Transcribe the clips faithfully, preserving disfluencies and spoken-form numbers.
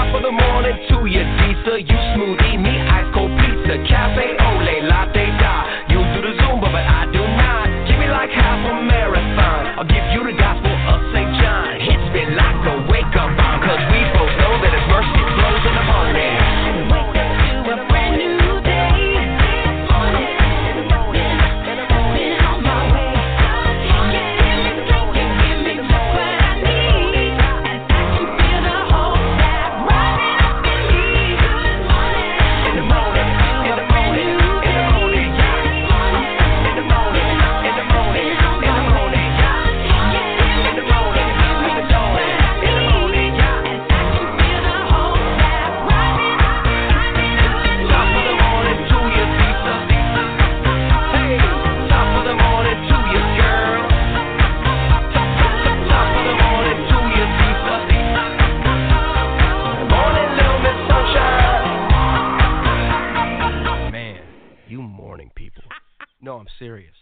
Top of the morning to you, Disa. You smoothie, me ice cold pizza. Cafe ole, latte da. You do the Zumba, but I do not. Give me like half a marathon. I'll give you the gospel of Saint John. Hits me like a wake-up bomb. Cause we both know that his mercy flows in the morning. Wake up to a brand new day. No, I'm serious.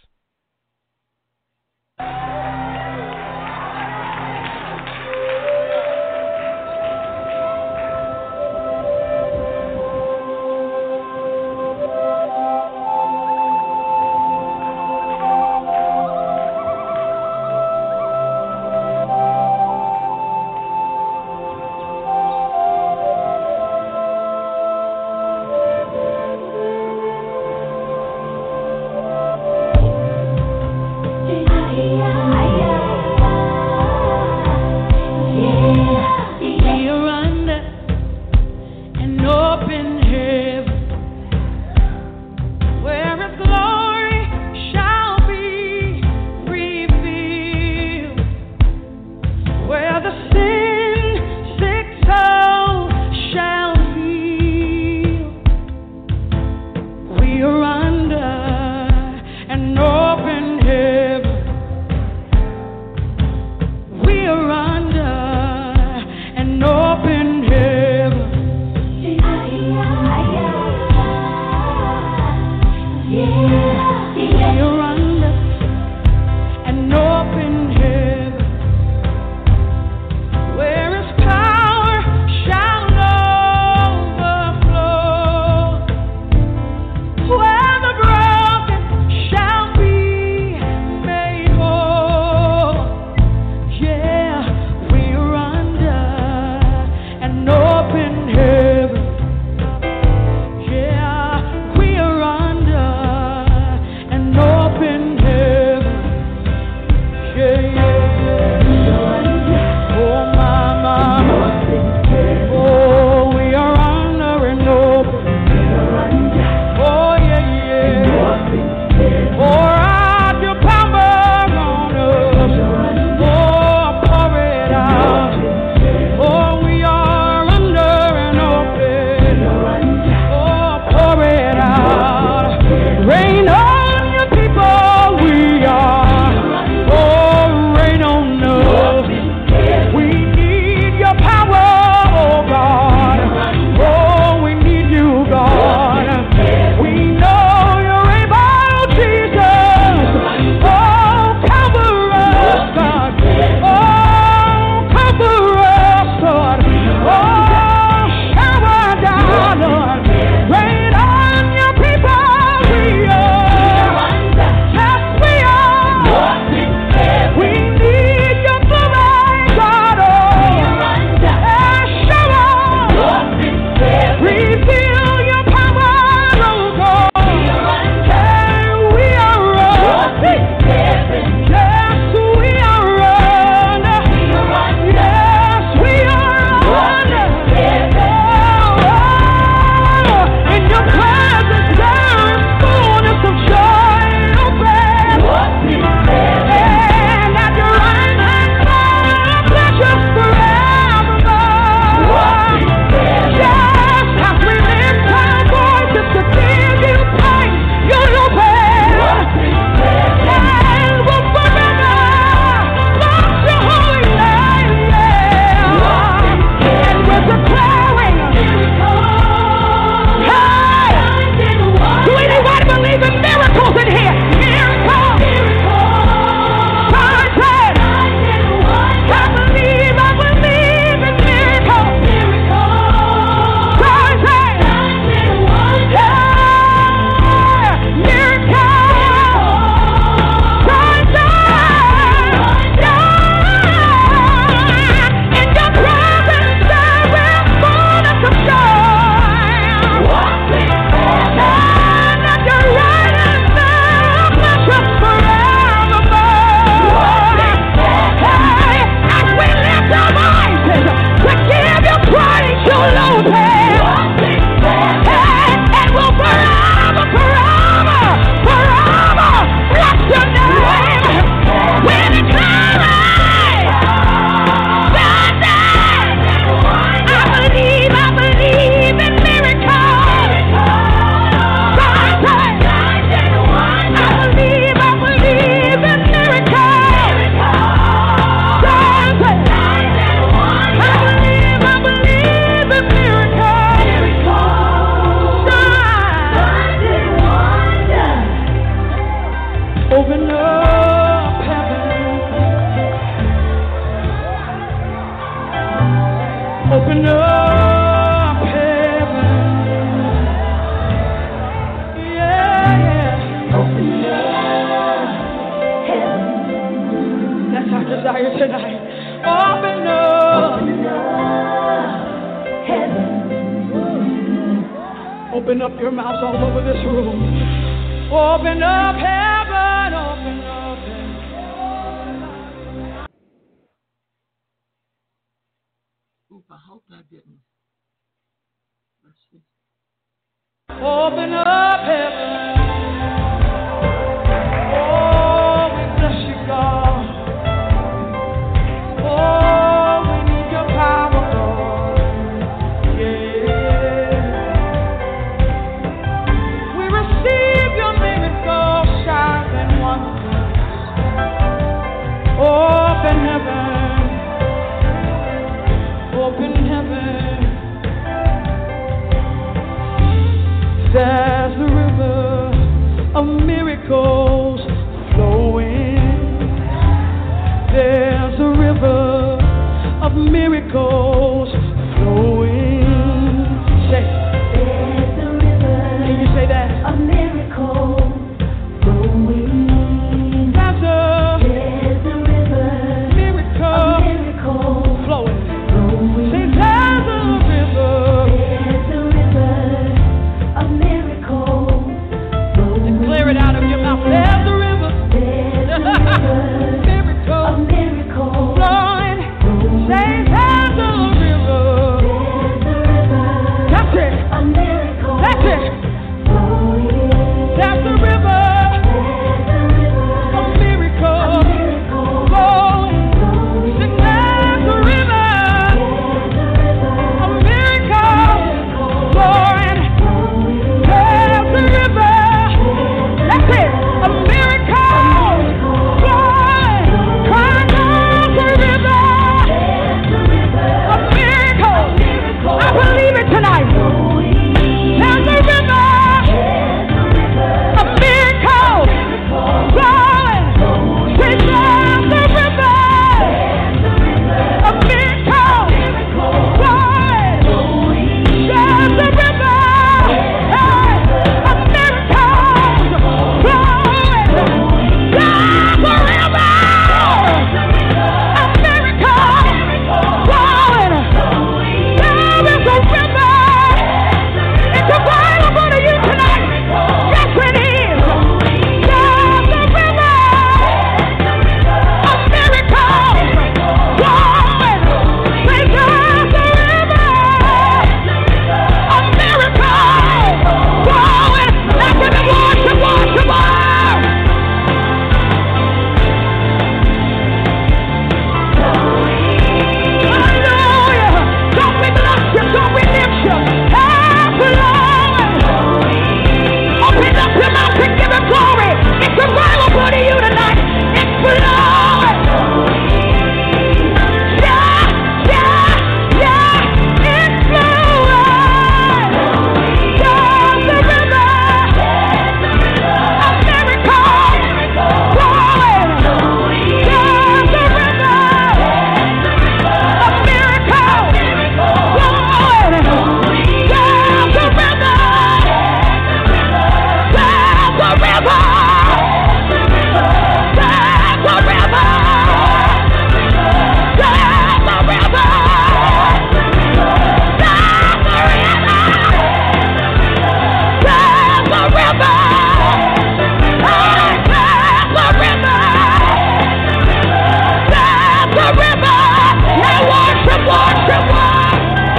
Open up heaven. Yeah, yeah. Open up heaven. That's our desire tonight. Open up. Open up heaven. Open up your mouths all over this room. Open up heaven. Open up heaven. Oop, I hope I didn't. Let's see. Open up heaven. Oh, we bless you, God. Oh, we need your power, God. Yeah. We receive your miracle, signs and wonders. Open heaven. Open heaven. There's a river of miracles flowing. There's a river of miracles flowing. Say, there's a river. Can you say that? Of miracles flowing. There's a, there's a river miracle of miracles flowing. flowing. Say, there's a river. There's a river of miracles flowing. Declare it out of your mouth. There's a river. There's a river miracle of miracles flowing. Say, there's a river. There's a river. That's it. Of miracles. That's it. Flowing. There's a river. There's a river of miracles flowing. Say, there's a river of miracles flowing. There's a river. That's it. A miracle flowing. Crying out the river. A miracle. I believe it tonight. There's a river. A miracle flowing. Say, there's a river. A miracle flowing. There's a river. Hey, a miracle flowing. There's a river. A miracle flowing. There is a river. It's available to you tonight. Yes, it is. There's a river. A miracle flowing. Say, there's a river. A miracle flowing. That's in the worship, worship, worship. Hallelujah. Don't we bless you? Don't we lift you? Hey, flowing. Open up your mouth and give him glory. It's available to you tonight. It's flowing. Yeah, yeah, yeah. It's flowing. There's a river. A miracle flowing. There's a river. A miracle flowing. There's a river. There's a river. There's a river. There's a river. There's a river. There's a river. Hey, there's a river. There's a river. Now worship, worship, worship.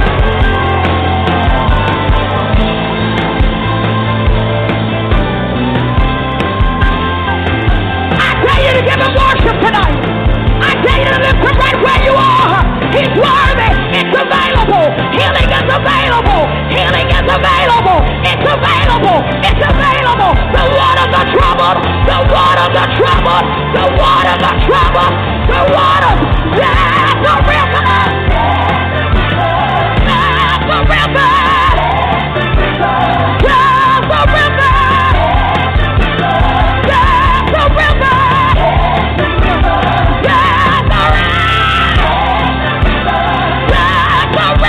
I tell you to give him worship tonight. I tell you to lift him right where you are. He's worthy. It's available. Healing is available. Healing is available. It's available. It's available. The waters are troubled. The waters are troubled. The waters are troubled. The waters. There's a river. There's a river. There's a river. There's a river. There's a river. There's a river.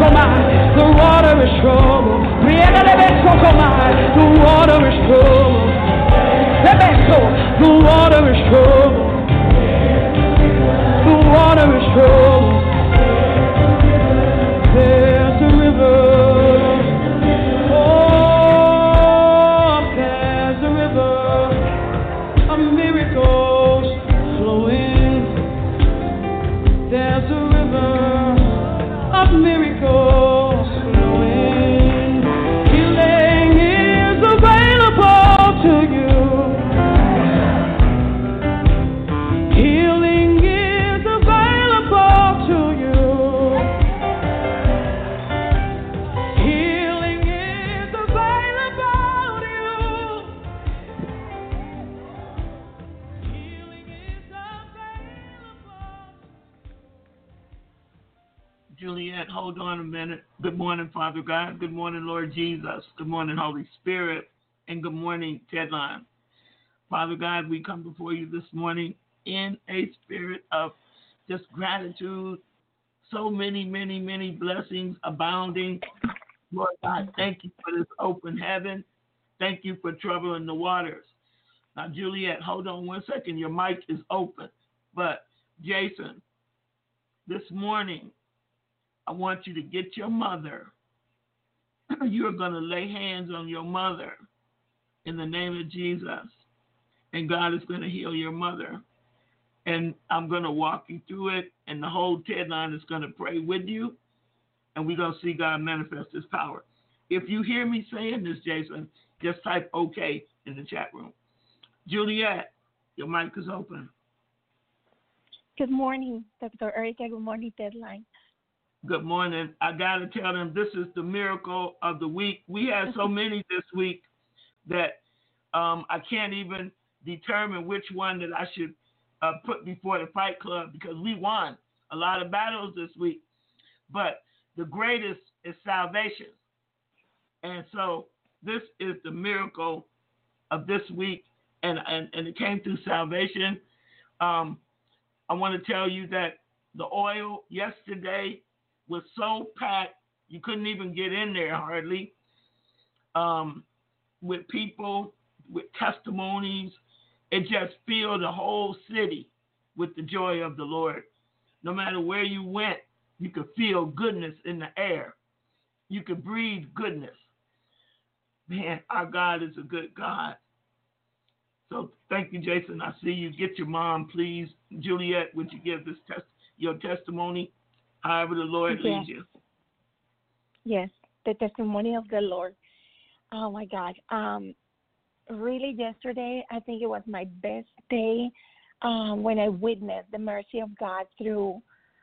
The water is trouble. The water is trouble. The water is trouble. The water is trouble. There's a river. Oh, there's a river of miracles flowing. There's a river of miracles flowing. Healing is available to you. Healing is available to you. Healing is available to you. Healing is available. Juliet, hold on a minute. Good morning, Father God. Good morning, Lord Jesus. Good morning, Holy Spirit. And good morning, Tedline. Father God, we come before you this morning in a spirit of just gratitude. So many, many, many blessings abounding. Lord God, thank you for this open heaven. Thank you for troubling the waters. Now, Juliet, hold on one second. Your mic is open. But, Jason, this morning, I want you to get your mother. You're going to lay hands on your mother in the name of Jesus. And God is going to heal your mother. And I'm going to walk you through it. And the whole TED line is going to pray with you. And we're going to see God manifest his power. If you hear me saying this, Jason, just type OK in the chat room. Juliet, your mic is open. Good morning, Doctor Erica. Good morning, Deadline. Good morning. I got to tell them this is the miracle of the week. We had so many this week that um, I can't even determine which one that I should uh, put before the Fight Club because we won a lot of battles this week. But the greatest is salvation. And so this is the miracle of this week, and, and, and it came through salvation. Um, I want to tell you that the oil yesterday was so packed, you couldn't even get in there hardly, um, with people, with testimonies. It just filled the whole city with the joy of the Lord. No matter where you went, you could feel goodness in the air. You could breathe goodness. Man, our God is a good God. So thank you, Jason. I see you. Get your mom, please. Juliet, would you give this test, your testimony, however the Lord Yes. leads you? Yes, the testimony of the Lord. Oh, my God. Um, really, yesterday, I think it was my best day um, when I witnessed the mercy of God through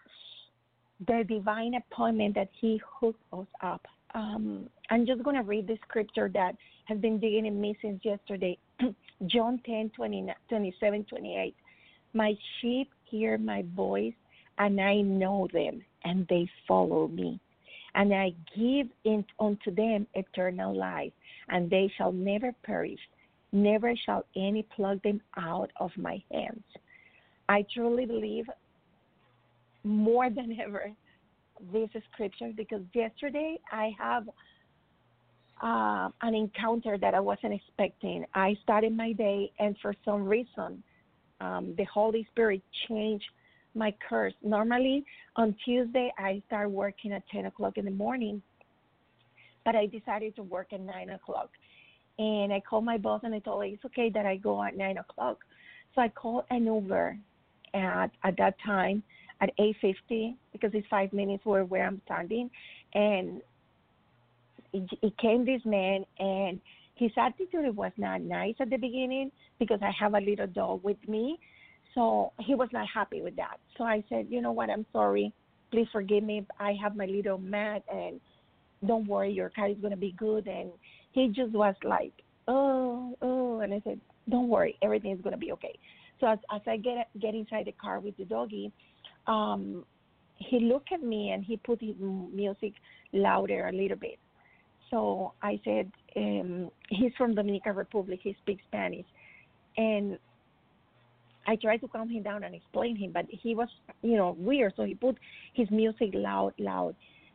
the divine appointment that he hooked us up. Um, I'm just going to read the scripture that has been digging in me since yesterday. John ten, twenty-seven, twenty-eight. My sheep hear my voice, and I know them, and they follow me. And I give in, unto them eternal life, and they shall never perish. Never shall any pluck them out of my hands. I truly believe more than ever this scripture, because yesterday I have uh, an encounter that I wasn't expecting. I started my day, and for some reason, um, the Holy Spirit changed my course. Normally, on Tuesday, I start working at ten o'clock in the morning, but I decided to work at nine o'clock. And I called my boss, and I told her it's okay that I go at nine o'clock. So I called an Uber at, at that time at eight fifty, because it's five minutes where, where I'm standing. And it, it came this man, and his attitude was not nice at the beginning because I have a little dog with me. So he was not happy with that. So I said, you know what, I'm sorry. Please forgive me. I have my little mat, and don't worry, your car is going to be good. And he just was like, oh, oh. And I said, don't worry, everything is going to be okay. So as, as I get get inside the car with the doggy, um, he looked at me, and he put his music louder a little bit. So I said, um, he's from Dominican Republic. He speaks Spanish. And I tried to calm him down and explain him, but he was, you know, weird. So he put his music loud, loud.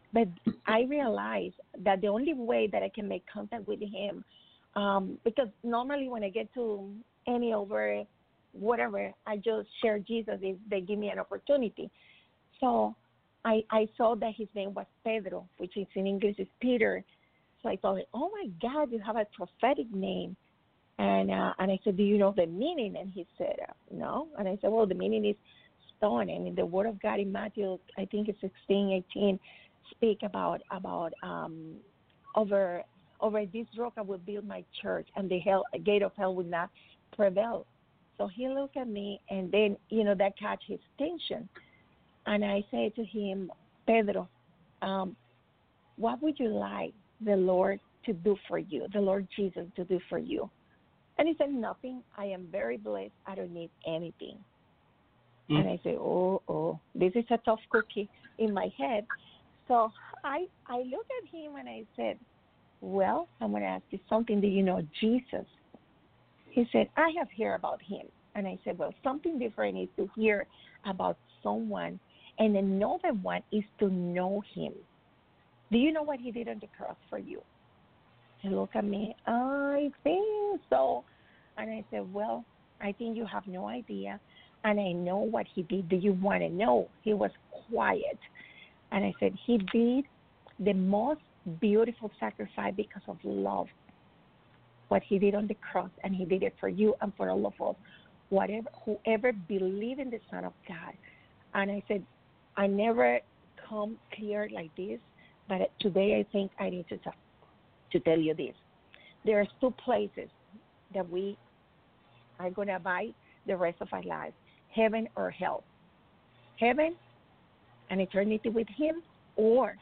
But I realized that the only way that I can make contact with him, um, because normally when I get to any over whatever, I just share Jesus if they give me an opportunity. So I, I saw that his name was Pedro, which is in English is Peter. So I thought, oh my God, you have a prophetic name. And uh, and I said, do you know the meaning? And he said, uh, no. And I said, well, the meaning is stone. And in the Word of God in Matthew, I think it's sixteen, eighteen, speak about about um, over over this rock I will build my church, and the hell gate of hell will not prevail. So he looked at me, and then you know that catch his attention, and I said to him, Pedro, um, what would you like the Lord to do for you, the Lord Jesus to do for you? And he said, nothing. I am very blessed. I don't need anything. Mm. And I said, oh, oh, this is a tough cookie in my head. So I I looked at him and I said, well, I'm going to ask you something. Do you know Jesus? He said, I have heard about him. And I said, well, something different is to hear about someone, and another one is to know him. Do you know what he did on the cross for you? He looked at me, I think so. And I said, well, I think you have no idea, and I know what he did. Do you want to know? He was quiet. And I said, he did the most beautiful sacrifice because of love, what he did on the cross, and he did it for you and for all of us, whatever, whoever believe in the Son of God. And I said, I never come clear like this, but today I think I need to talk. To tell you this, there are two places that we are going to abide the rest of our lives, heaven or hell. Heaven, an eternity with him, or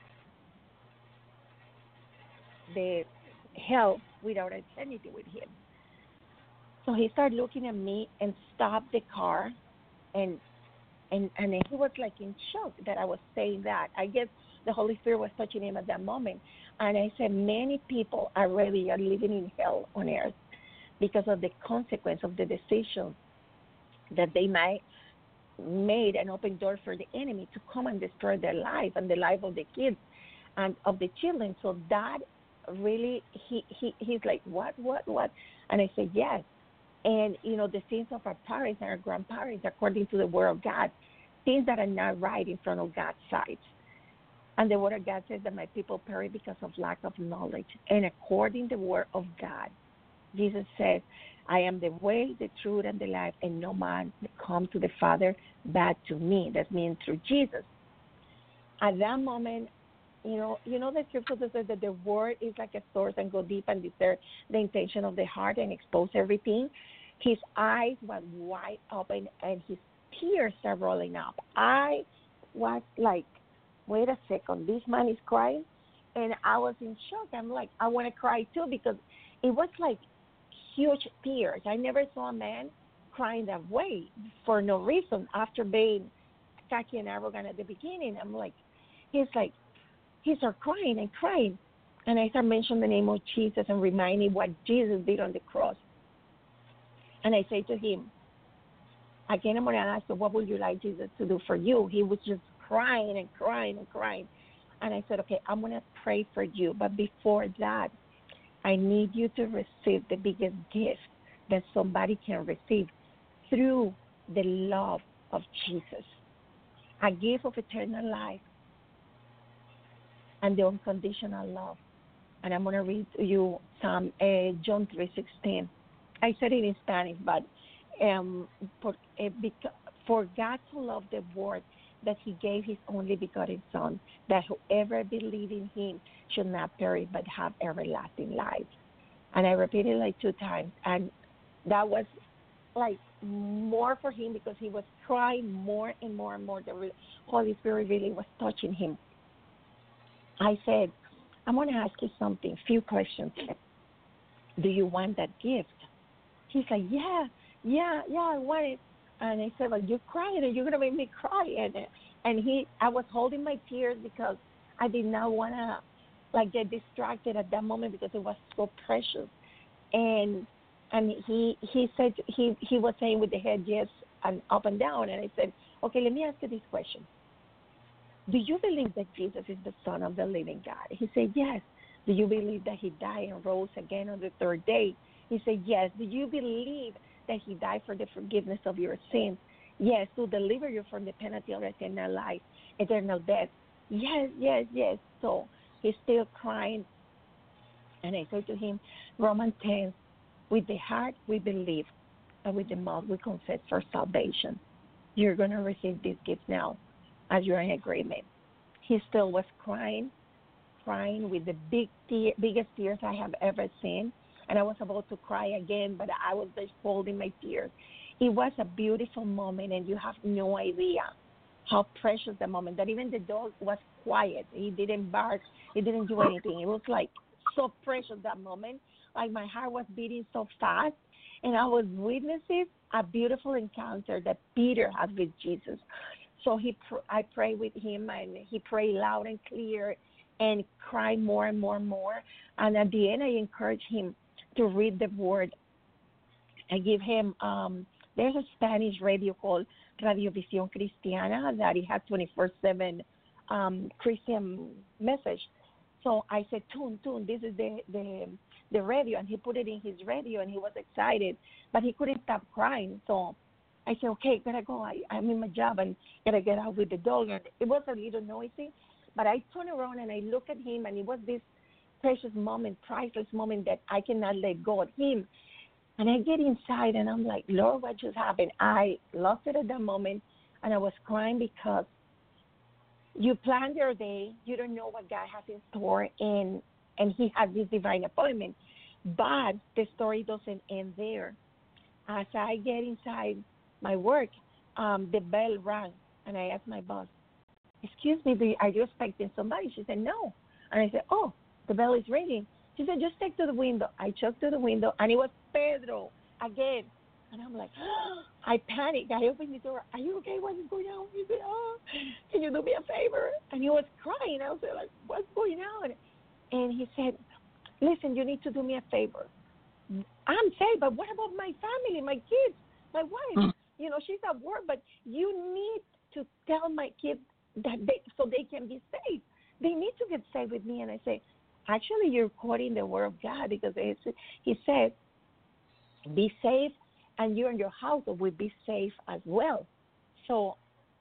the hell without eternity with him. So he started looking at me and stopped the car, and and, and he was like in shock that I was saying that. I guess the Holy Spirit was touching him at that moment. And I said, many people already are living in hell on earth because of the consequence of the decision that they might made an open door for the enemy to come and destroy their life and the life of the kids and of the children. So that really, he, he he's like, what, what, what? And I said, yes. And, you know, the sins of our parents and our grandparents, according to the Word of God, things that are not right in front of God's sight. And the Word of God says that my people perish because of lack of knowledge. And according to the Word of God, Jesus says, I am the way, the truth, and the life, and no man come to the Father but to me. That means through Jesus. At that moment, you know, you know the scripture that says that the Word is like a source and go deep and discern the intention of the heart and expose everything. His eyes were wide open and his tears are rolling up. I was like, wait a second, this man is crying, and I was in shock. I'm like, I want to cry too, because it was like huge tears. I never saw a man crying that way for no reason after being cocky and arrogant at the beginning. I'm like, he's like, he started crying and crying, and I started mentioning the name of Jesus and reminding what Jesus did on the cross. And I say to him, again, I'm going to ask you, what would you like Jesus to do for you? He was just crying and crying and crying. And I said, okay, I'm going to pray for you. But before that, I need you to receive the biggest gift that somebody can receive through the love of Jesus, a gift of eternal life and the unconditional love. And I'm going to read to you Psalm uh, John three sixteen. I said it in Spanish, but um, for, uh, because, for God so loved the world that he gave his only begotten Son, that whoever believes in him should not perish but have everlasting life. And I repeated it like two times, and that was like more for him because he was crying more and more and more. The Holy Spirit really was touching him. I said, I'm going to ask you something, few questions. Do you want that gift? He's like, yeah, yeah, yeah, I want it. And I said, well, you're crying and you're going to make me cry. And, and he, I was holding my tears because I did not want to, like, get distracted at that moment because it was so precious. And and he he said, he, he was saying with the head yes and up and down. And I said, okay, let me ask you this question. do you believe that Jesus is the Son of the living God? He said, yes. Do you believe that he died and rose again on the third day? He said, yes. Do you believe that he died for the forgiveness of your sins? Yes, to deliver you from the penalty of eternal life, eternal death. Yes, yes, yes. So he's still crying. And I said to him, Romans ten, with the heart we believe, and with the mouth we confess for salvation. You're going to receive these gifts now as you're in agreement. He still was crying, crying with the big tear, biggest tears I have ever seen. And I was about to cry again, but I was just holding my tears. It was a beautiful moment, and you have no idea how precious the moment, that even the dog was quiet. He didn't bark. He didn't do anything. It was like so precious that moment. Like my heart was beating so fast, and I was witnessing a beautiful encounter that Peter had with Jesus. So he, pr- I prayed with him, and he prayed loud and clear and cried more and more and more. And at the end, I encouraged him to read the word. I give him, um, there's a Spanish radio called Radio Visión Cristiana that it has twenty-four seven um, Christian message. So I said, Tune, Tune, this is the, the the radio. And he put it in his radio, and he was excited, but he couldn't stop crying. So I said, okay, gotta go. I, I'm in my job and gotta get out with the dog. And it was a little noisy, but I turned around and I looked at him, and it was this precious moment, priceless moment that I cannot let go of him. And I get inside, and I'm like, Lord, what just happened? I lost it at that moment, and I was crying because you plan your day. You don't know what God has in store, and, and he has this divine appointment. But the story doesn't end there. As I get inside my work, um, the bell rang, and I asked my boss, excuse me, do you, are you expecting somebody? She said, no. And I said, oh, the bell is ringing. She said, just take to the window. I checked to the window, and it was Pedro again. And I'm like, oh, I panicked. I opened the door. Are you okay? What is going on? He said, oh, can you do me a favor? And he was crying. I was like, what's going on? And he said, listen, you need to do me a favor. I'm saved, but what about my family, my kids, my wife? Hmm. You know, she's at work, but you need to tell my kids that they, so they can be saved. They need to get saved with me. And I say, actually, you're quoting the word of God, because it's, he said, be safe, and you and your household will be safe as well. So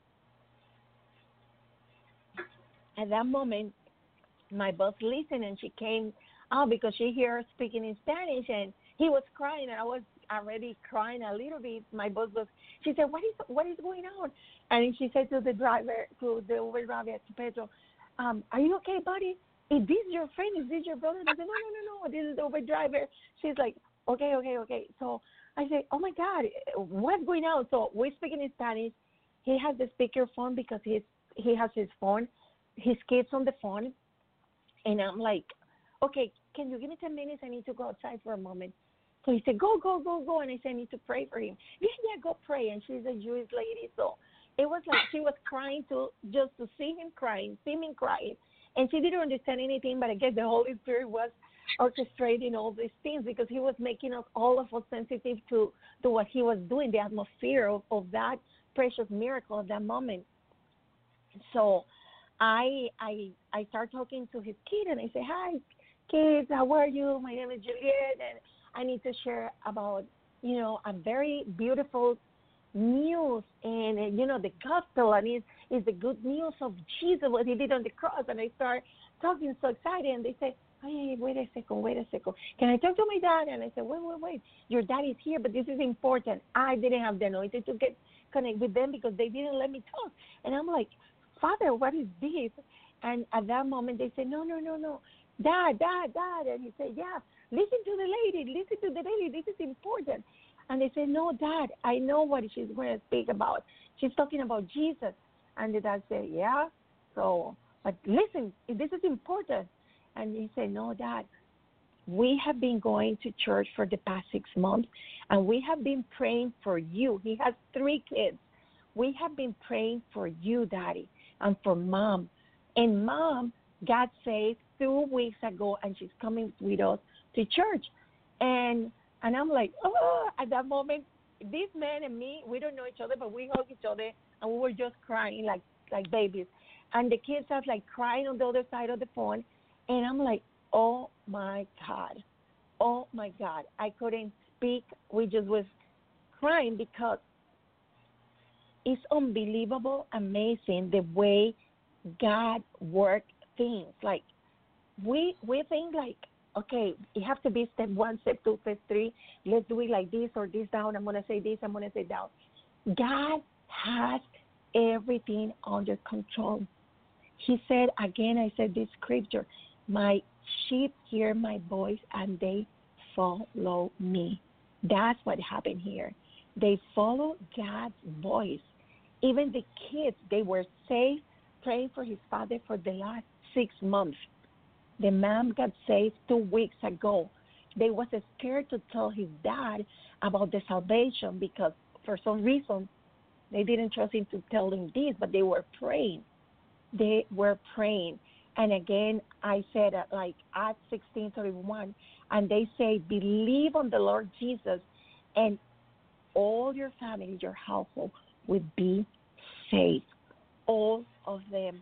at that moment, my boss listened, and she came out because she heard speaking in Spanish, and he was crying, and I was already crying a little bit. My boss was, she said, what is what is going on? And she said to the driver, to the Uber driver, to Pedro, um, are you okay, buddy? Is this your friend? Is this your brother? And I said, no, no, no, no, this is the Uber driver. She's like, okay, okay, okay. So I said, oh, my God, what's going on? So we're speaking in Spanish. He has the speakerphone because he's, he has his phone, his kids on the phone. And I'm like, okay, can you give me ten minutes? I need to go outside for a moment. So he said, go, go, go, go. And I said, I need to pray for him. Yeah, yeah, go pray. And she's a Jewish lady. So it was like she was crying to just to see him crying, see him crying. And she didn't understand anything, but I guess the Holy Spirit was orchestrating all these things because he was making us all of us sensitive to, to what he was doing, the atmosphere of, of that precious miracle of that moment. So I I I start talking to his kid, and I say, hi, kids, how are you? My name is Juliet, and I need to share about, you know, a very beautiful news, and, uh, you know, the gospel, and is is the good news of Jesus, what he did on the cross. And I start talking so excited, and they say, hey, wait a second, wait a second. Can I talk to my dad? And I said, wait, wait, wait. Your dad is here, but this is important. I didn't have the anointing to get connect with them because they didn't let me talk. And I'm like, Father, what is this? And at that moment, they said, no, no, no, no. Dad, dad, dad. And he said, yeah, listen to the lady. Listen to the lady. This is important. And they said, no, Dad, I know what she's going to speak about. She's talking about Jesus. And the dad said, yeah, so, but listen, this is important. And he said, no, Dad, we have been going to church for the past six months, and we have been praying for you. He has three kids. We have been praying for you, Daddy, and for Mom. And Mom got saved two weeks ago, and she's coming with us to church. And and I'm like, oh, at that moment, this man and me, we don't know each other, but we hug each other, and we were just crying like, like babies. And the kids are like crying on the other side of the phone. And I'm like, oh my God. Oh my God. I couldn't speak. We just was crying because it's unbelievable, amazing the way God worked things. Like we we think like, okay, it has to be step one, step two, step three. Let's do it like this or this down. I'm gonna say this. I'm gonna say down. God has everything under control. He said again. I said this scripture: "My sheep hear my voice, and they follow me." That's what happened here. They follow God's voice. Even the kids, they were saved, praying for his father for the last six months. The man got saved two weeks ago. They was scared to tell his dad about the salvation because for some reason they didn't trust him to tell him this, but they were praying. They were praying. And again, I said uh, like Acts sixteen thirty-one, and they say, believe on the Lord Jesus, and all your family, your household will be saved. All of them.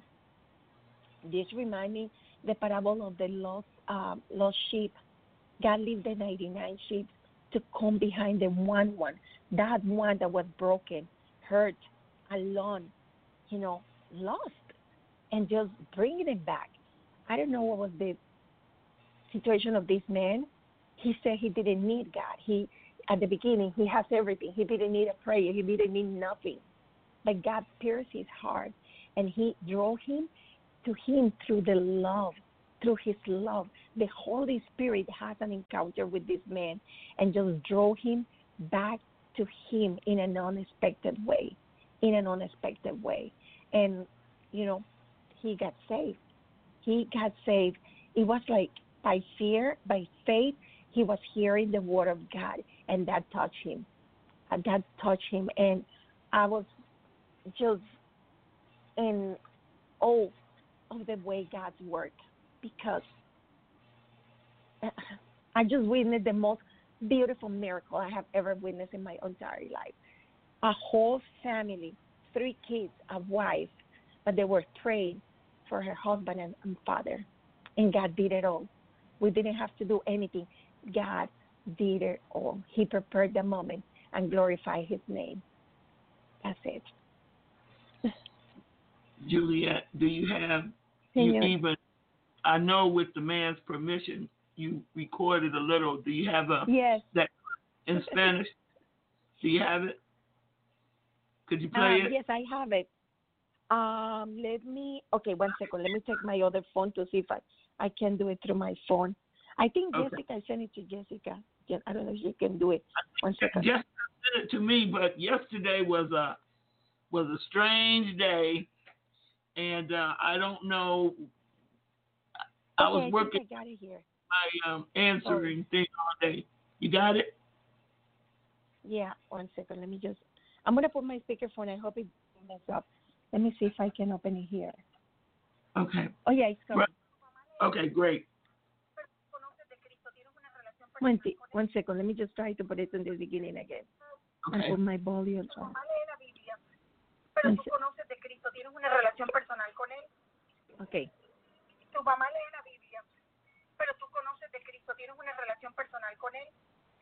This reminds me the parable of the lost um, lost sheep. God leave the ninety-nine sheep to come behind the one one, that one that was broken, hurt, alone, you know, lost, and just bringing it back. I don't know what was the situation of this man. He said he didn't need God. He at the beginning he has everything. He didn't need a prayer. He didn't need nothing. But God pierced his heart, and he drew him to him through the love, through his love. The Holy Spirit has an encounter with this man and just drew him back to him in an unexpected way, in an unexpected way. And, you know, he got saved. He got saved. It was like by fear, by faith, he was hearing the word of God, and that touched him. And that touched him. And I was just in awe of the way God's work, because I just witnessed the most beautiful miracle I have ever witnessed in my entire life. A whole family, three kids, a wife, but they were praying for her husband and, and father, and God did it all. We didn't have to do anything. God did it all. He prepared the moment and glorified his name. That's it. Juliet, do you have, you even, I know with the man's permission, you recorded a little. Do you have a, yes, that in Spanish? Do you have it? Could you play um, it? Yes, I have it. Um, let me, okay, one second. Let me take my other phone to see if I, I can do it through my phone. I think Okay. Jessica, I sent it to Jessica. Yeah, I don't know if you can do it. One second. Jessica sent it to me, but yesterday was a was a strange day, and uh, I don't know. I okay, was working I, I got it here. my um, answering oh. thing all day. You got it? Yeah, one second. Let me just, I'm going to put my speakerphone. I hope it doesn't mess up. Let me see if I can open it here. Okay. Oh, yeah, it's coming. Right. Okay, great. One, th- one second. Let me just try to put it in the beginning again. Okay. And put my volume on. Pero tú conoces de Cristo, tienes una relación personal con Él. Okay. Tu mamá lee la Biblia, pero tú conoces de Cristo, tienes una relación personal con Él.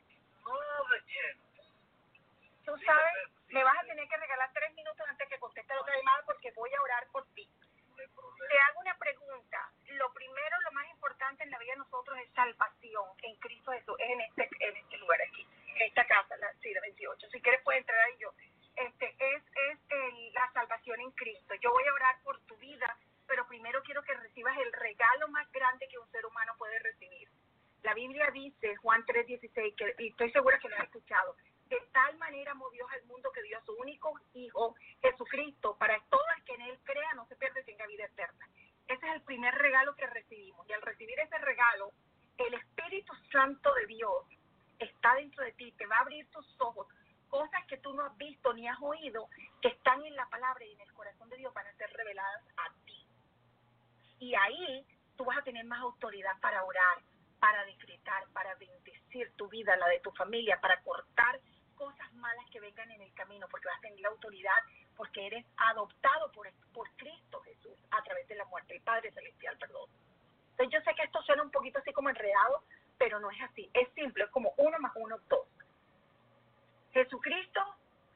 Tú sabes, me vas a tener que regalar tres minutos antes que conteste la otra llamada porque voy a orar por ti. Te hago una pregunta. Lo primero, lo más importante en la vida de nosotros es salvación en Cristo Jesús. Es en este, en este lugar aquí, en esta casa, la, sí, la veintiocho. Si quieres puedes entrar ahí yo. Este es, es el, la salvación en Cristo. Yo voy a orar por tu vida, pero primero quiero que recibas el regalo más grande que un ser humano puede recibir. La Biblia dice, Juan tres dieciséis, que, y estoy segura que lo has escuchado, de tal manera amó Dios al mundo que dio a su único Hijo, Jesucristo, para todo el que en Él crea no se pierde, tenga vida eterna. Ese es el primer regalo que recibimos. Y al recibir ese regalo, el Espíritu Santo de Dios está dentro de ti, te va a abrir tus ojos. Cosas que tú no has visto ni has oído, que están en la palabra y en el corazón de Dios van a ser reveladas a ti. Y ahí tú vas a tener más autoridad para orar, para decretar, para bendecir tu vida, la de tu familia, para cortar cosas malas que vengan en el camino, porque vas a tener la autoridad, porque eres adoptado por, por Cristo Jesús a través de la muerte del Padre Celestial, perdón. Entonces yo sé que esto suena un poquito así como enredado, pero no es así, es simple, es como uno más uno, dos. Jesucristo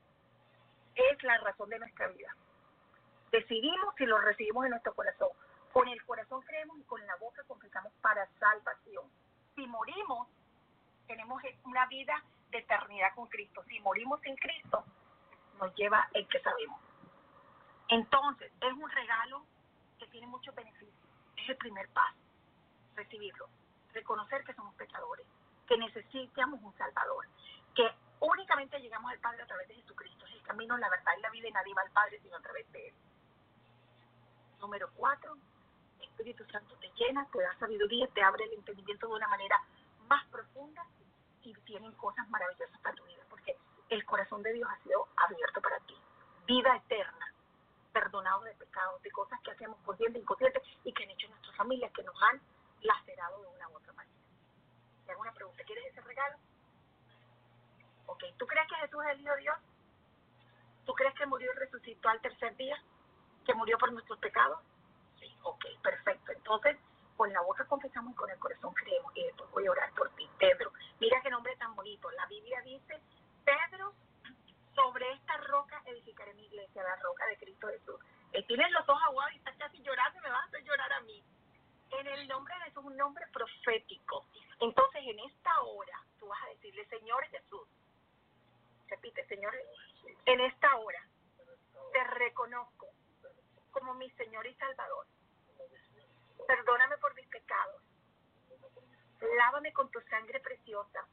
es la razón de nuestra vida. Decidimos si lo recibimos en nuestro corazón. Con el corazón creemos y con la boca confesamos para salvación. Si morimos, tenemos una vida de eternidad con Cristo. Si morimos sin Cristo, nos lleva el que sabemos. Entonces, es un regalo que tiene muchos beneficios. Es el primer paso, recibirlo. Reconocer que somos pecadores, que necesitamos un Salvador, que únicamente llegamos al Padre a través de Jesucristo. Es el camino, la verdad y la vida, y nadie va al Padre sino a través de Él. Número cuatro, Espíritu Santo te llena, te da sabiduría, te abre el entendimiento de una manera más profunda y tienen cosas maravillosas para tu vida, porque el corazón de Dios ha sido abierto para ti. Vida eterna, perdonado de pecados, de cosas que hacemos conscientes e inconscientes y que han hecho nuestras familias, que nos han lacerado de una u otra manera. Te hago una pregunta, ¿quieres ese regalo? Ok, ¿tú crees que Jesús es el Hijo de Dios? ¿Tú crees que murió y resucitó al tercer día? ¿Que murió por nuestros pecados? Sí, ok, perfecto. Entonces, con la boca confesamos y con el corazón creemos. Y después voy a orar por ti, Pedro. Mira qué nombre tan bonito. La Biblia dice, Pedro, sobre esta roca edificaré mi iglesia, la roca de Cristo Jesús. Él tiene los ojos aguados y está casi llorando y me vas a hacer llorar a mí. En el nombre de Jesús, un nombre profético. Entonces, en esta hora, tú vas a decirle, Señor Jesús, repite, Señor Jesús, en esta hora te reconozco como mi Señor y Salvador. Perdóname por mis pecados. Lávame con tu sangre preciosa.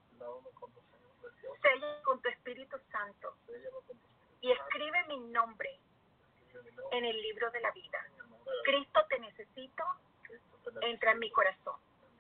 Sella con tu Espíritu Santo. Y escribe mi nombre en el libro de la vida. Cristo, te necesito. Entra en mi corazón.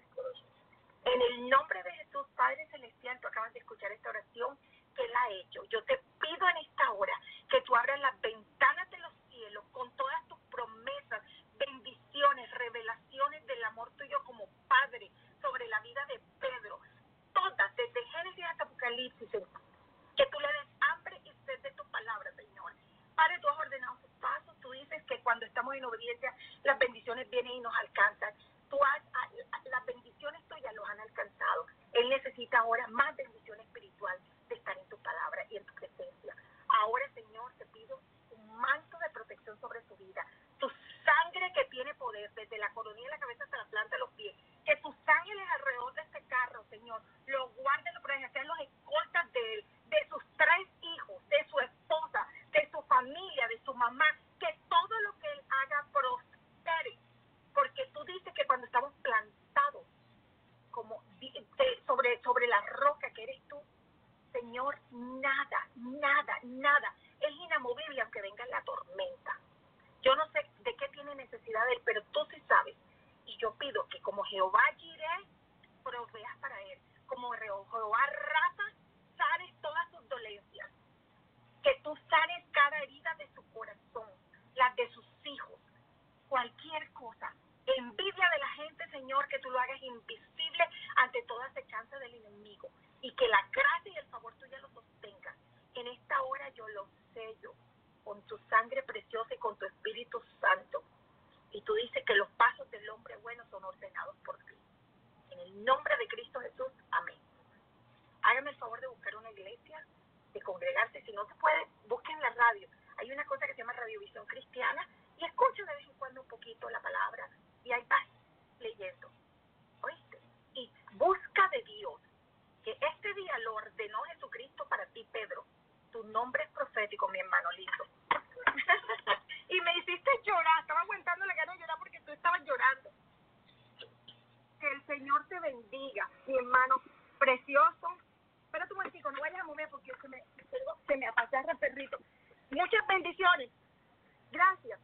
En el nombre de Jesús, Padre Celestial, tú acabas de escuchar esta oración que Él ha hecho. Yo te pido en esta hora que tú abras las ventanas de los cielos con todas tus promesas, bendiciones, revelaciones del amor tuyo como Padre sobre la vida de Pedro. Todas, desde Génesis hasta Apocalipsis, que tú le des hambre y sed de tu palabra, Señor. Padre, tú has ordenado sus pasos. Tú dices que cuando estamos en obediencia, las bendiciones vienen y nos alcanzan. Tú has, las bendiciones tuyas los han alcanzado. Él necesita ahora más bendición espiritual de estar en tu palabra y en tu presencia. Ahora, Señor, te pido un manto de protección sobre su vida. Tu sangre que tiene poder desde la coronilla de la cabeza hasta la planta de los pies. Que tus ángeles alrededor de este carro, Señor, lo guarden, lo protegen, sean los escoltas de él, de sus tres hijos, de su esposa, de su familia, de su mamá. Que todo lo que él haga prospere. Porque tú dices que cuando estamos plantados como sobre, sobre la roca que eres tú, Señor, nada, nada, nada es inamovible aunque venga la tormenta. Yo no sé de qué tiene necesidad él, pero tú sí sabes. Y yo pido que como Jehová Jireh, proveas para él. Como Jehová Rafa, sanes todas sus dolencias. Que tú sanes cada herida de su corazón, las de sus hijos, cualquier cosa. Envidia de la gente, Señor, que tú lo hagas invisible ante toda acechanza del enemigo. Y que la gracia y el favor tuya lo sostengan. En esta hora yo lo sello con tu sangre preciosa y con tu Espíritu Santo. Y tú dices que los pasos del hombre bueno son ordenados por ti. En el nombre de Cristo Jesús, amén. Hágame el favor de buscar una iglesia, de congregarse. Si no se puede, busquen la radio. Hay una cosa que se llama Radiovisión Cristiana y escucho de vez en cuando un poquito la palabra y ahí vas leyendo. ¿Oíste? Y busca de Dios, que este día lo ordenó Jesucristo para ti, Pedro. Tu nombre es profético, mi hermano lindo. Y me hiciste llorar, estaba aguantando la gana de llorar porque tú estabas llorando. Que el Señor te bendiga, mi hermano precioso. Espérate un momentico, no vayas a mover porque se me, se me apachurra el perrito. Muchas bendiciones. Gracias.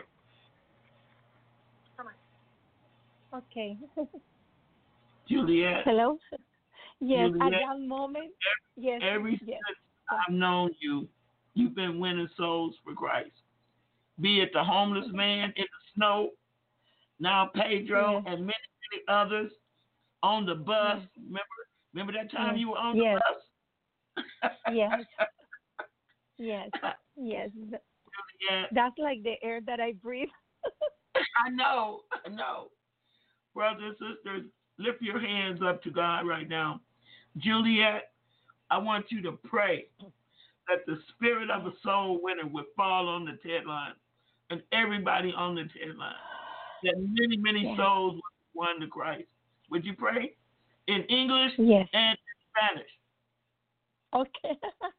Toma. Okay. Juliet. Hello. Yes, Juliet, at that moment. Yes. Every yes. since I've known you, you've been winning souls for Christ. Be it the homeless man in the snow, now Pedro Yes. and many, many others on the bus. Yes. Remember, remember that time Yes. you were on Yes. the bus? Yes. Yes. Yes. Yeah, That's like the air that I breathe. I know. I know. Brothers and sisters, lift your hands up to God right now. Juliet, I want you to pray that the spirit of a soul winner would fall on the Ted line and everybody on the Ted line. That many, many Yes. souls would be won to Christ. Would you pray? In English Yes. and in Spanish. Okay.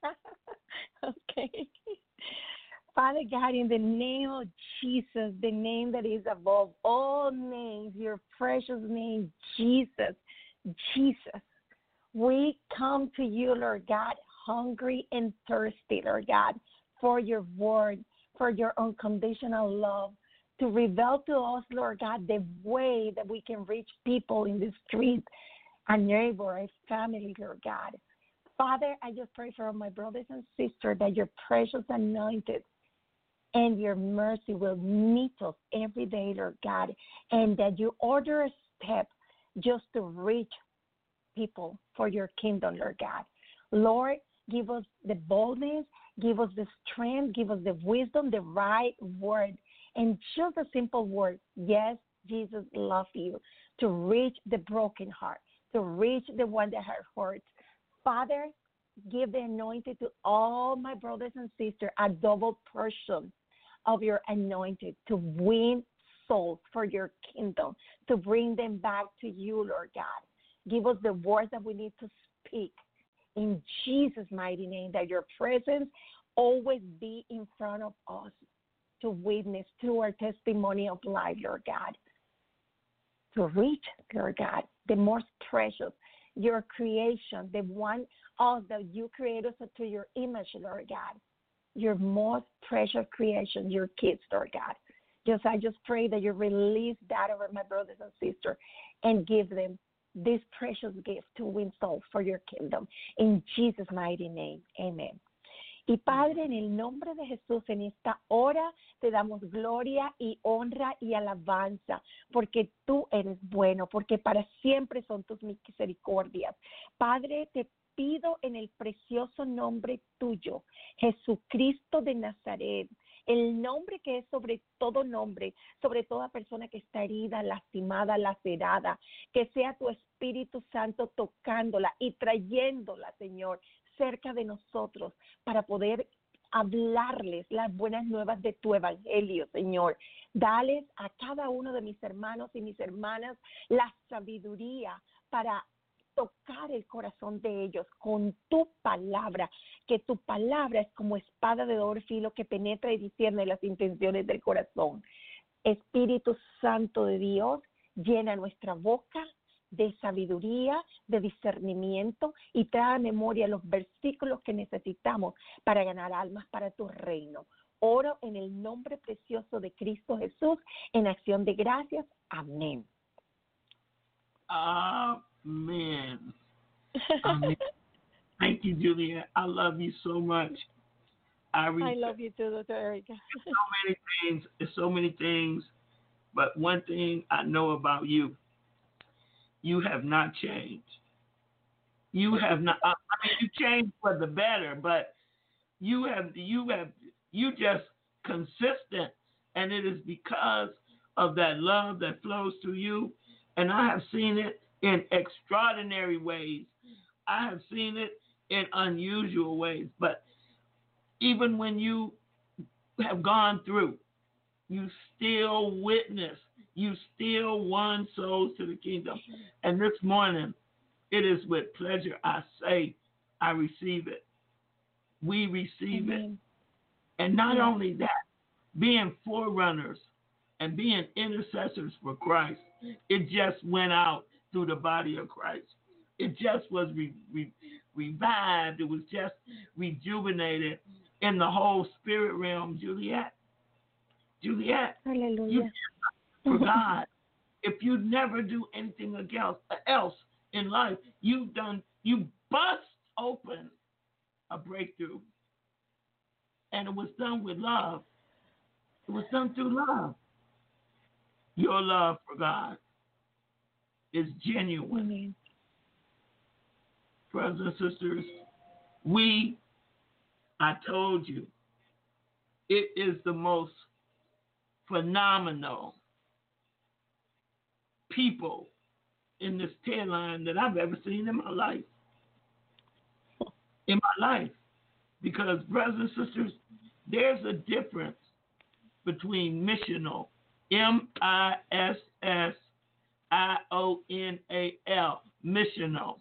Okay. Father God, in the name of Jesus, the name that is above all names, your precious name, Jesus, Jesus, we come to you, Lord God, hungry and thirsty, Lord God, for your word, for your unconditional love, to reveal to us, Lord God, the way that we can reach people in the street, a neighbor, a family, Lord God. Father, I just pray for all my brothers and sisters that your precious anointed and your mercy will meet us every day, Lord God, and that you order a step just to reach people for your kingdom, Lord God. Lord, give us the boldness, give us the strength, give us the wisdom, the right word, and just a simple word, yes, Jesus loves you, to reach the broken heart, to reach the one that has hurt. Father, give the anointing to all my brothers and sisters, a double portion of your anointed to win souls for your kingdom, to bring them back to you, Lord God. Give us the words that we need to speak in Jesus' mighty name, that your presence always be in front of us to witness through our testimony of life, Lord God, to reach, Lord God, the most precious, your creation, the one of that you created us to your image, Lord God, your most precious creation, your kids, Lord God. Just I just pray that you release that over my brothers and sisters and give them this precious gift to win souls for your kingdom. In Jesus' mighty name, amen. Y Padre, en el nombre de Jesús, en esta hora te damos gloria y honra y alabanza, porque tú eres bueno, porque para siempre son tus misericordias. Padre, te pido en el precioso nombre tuyo, Jesucristo de Nazaret, el nombre que es sobre todo nombre, sobre toda persona que está herida, lastimada, lacerada, que sea tu Espíritu Santo tocándola y trayéndola, Señor, cerca de nosotros para poder hablarles las buenas nuevas de tu evangelio, Señor. Dales a cada uno de mis hermanos y mis hermanas la sabiduría para tocar el corazón de ellos con tu palabra, que tu palabra es como espada de doble filo que penetra y discierne las intenciones del corazón. Espíritu Santo de Dios, llena nuestra boca de sabiduría, de discernimiento y trae a memoria los versículos que necesitamos para ganar almas para tu reino. Oro en el nombre precioso de Cristo Jesús, en acción de gracias. Amén. Amen. Amen. Thank you, Julia. I love you so much. I, I love you too, Doctor Erica. So many things, there's so many things, but one thing I know about you, you have not changed. You have not. I mean, you changed for the better, but you have, you have, you just consistent, and it is because of that love that flows through you. And I have seen it in extraordinary ways. I have seen it in unusual ways. But even when you have gone through, you still witness. You still won souls to the kingdom. And this morning, it is with pleasure I say, I receive it. We receive Amen. it. And not Yeah. only that, being forerunners and being intercessors for Christ, it just went out through the body of Christ. It just was re- re- revived. It was just rejuvenated in the whole spirit realm, Juliet. Juliet, Hallelujah. you for God. If you never do anything else in life, you've done, you bust open a breakthrough. And it was done with love. It was done through love. Your love for God is genuine. Amen. Brothers and sisters, We, I told you, it is the most phenomenal people in this tail line that I've ever seen in my life. In my life. Because, brothers and sisters, there's a difference between missional, M I S S I O N A L, missional.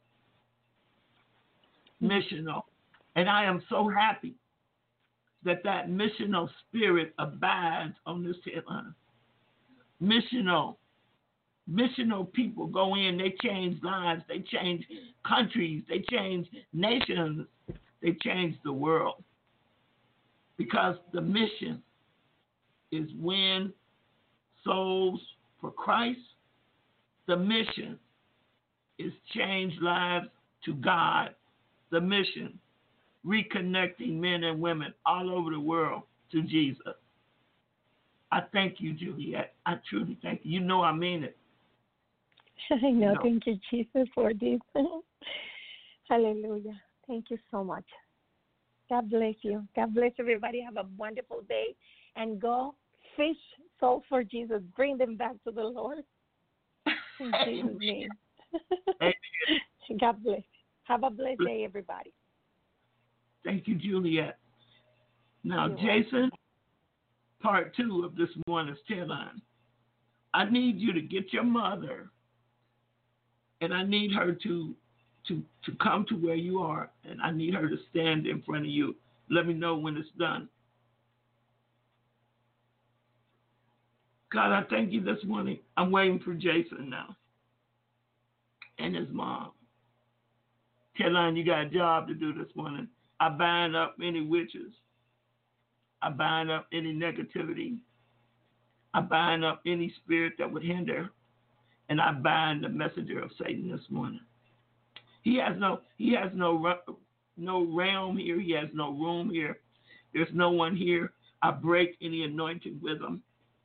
Missional. And I am so happy that that missional spirit abides on this headline. Missional. Missional people go in, they change lives, they change countries, they change nations, they change the world. Because the mission is win souls for Christ. The mission is change lives to God. The mission, reconnecting men and women all over the world to Jesus. I thank you, Juliet. I truly thank you. You know I mean it. I know. No. Thank you, Jesus, for this. Hallelujah. Thank you so much. God bless you. God bless everybody. Have a wonderful day. And go fish souls for Jesus. Bring them back to the Lord. In Jesus' name. God bless. Have a blessed day, everybody. Thank you, Juliet. Now, You're Jason, welcome. part two of this morning's tail line. I need you to get your mother, and I need her to to to come to where you are, and I need her to stand in front of you. Let me know when it's done. God, I thank you this morning. I'm waiting for Jason now and his mom. Caroline, you got a job to do this morning. I bind up any witches. I bind up any negativity. I bind up any spirit that would hinder. And I bind the messenger of Satan this morning. He has no he has no no realm here. He has no room here. There's no one here. I break any anointing with him.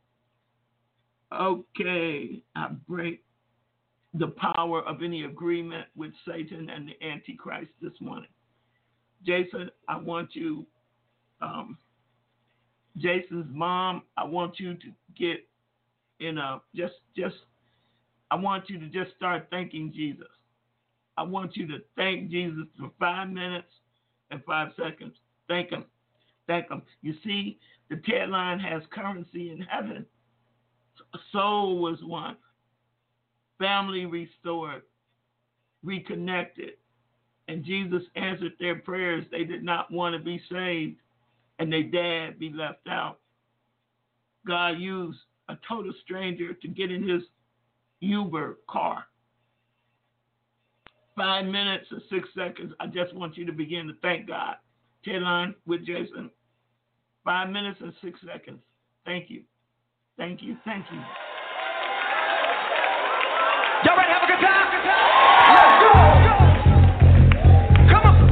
Okay, I break the power of any agreement with Satan and the Antichrist this morning. Jason, I want you, um, Jason's mom, I want you to get in a, just, just, I want you to just start thanking Jesus. I want you to thank Jesus for five minutes and five seconds. Thank him. Thank him. You see, the tagline has currency in heaven. A soul was won. Family restored. Reconnected. And Jesus answered their prayers. They did not want to be saved, and their dad be left out. God used a total stranger to get in his Uber car. Five minutes and six seconds. I just want you to begin to thank God. Headline with Jason. Five minutes and six seconds. Thank you. Thank you. Thank you. Y'all ready to have a good time? Let's go. Come on.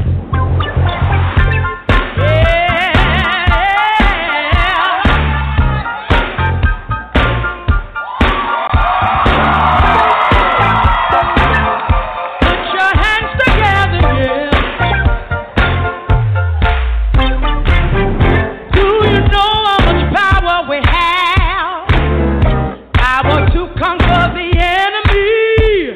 Put your hands together, yeah. Do you know how much power we have? Power to conquer the enemy.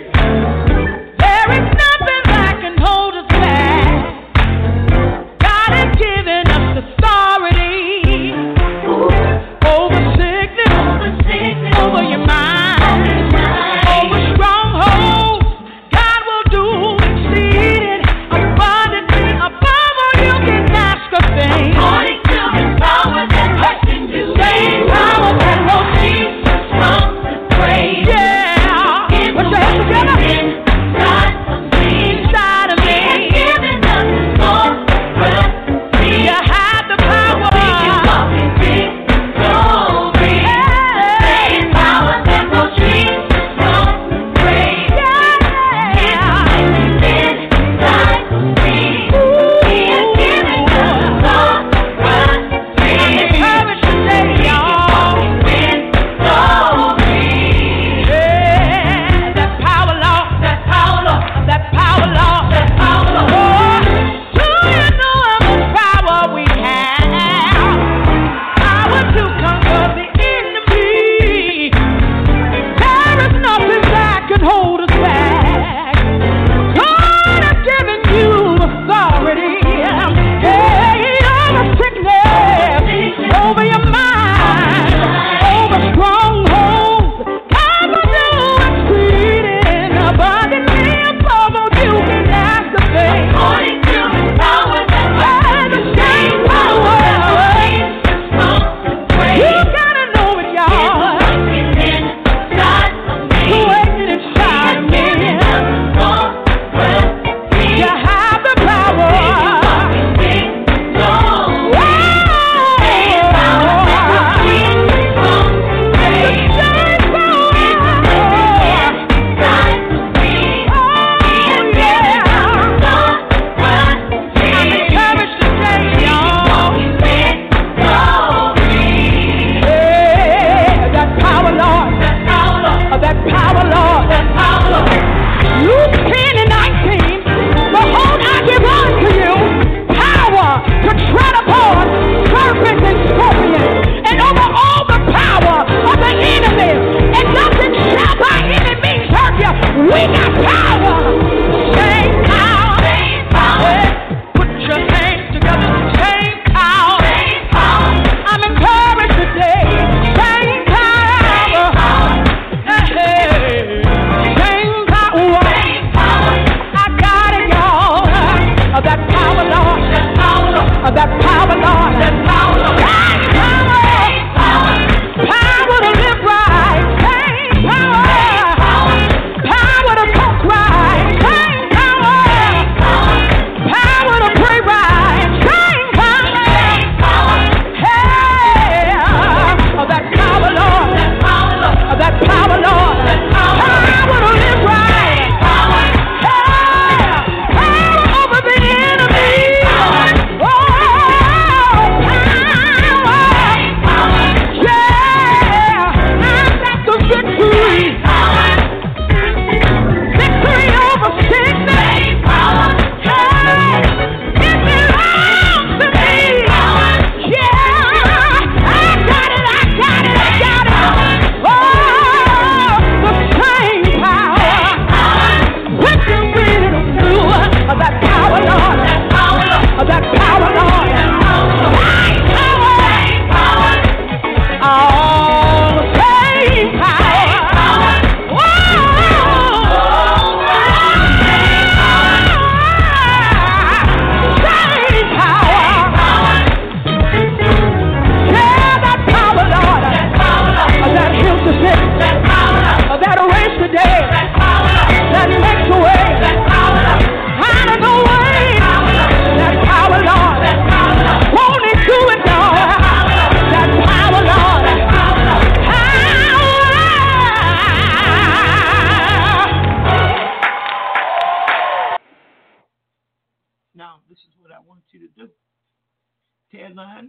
Tedline,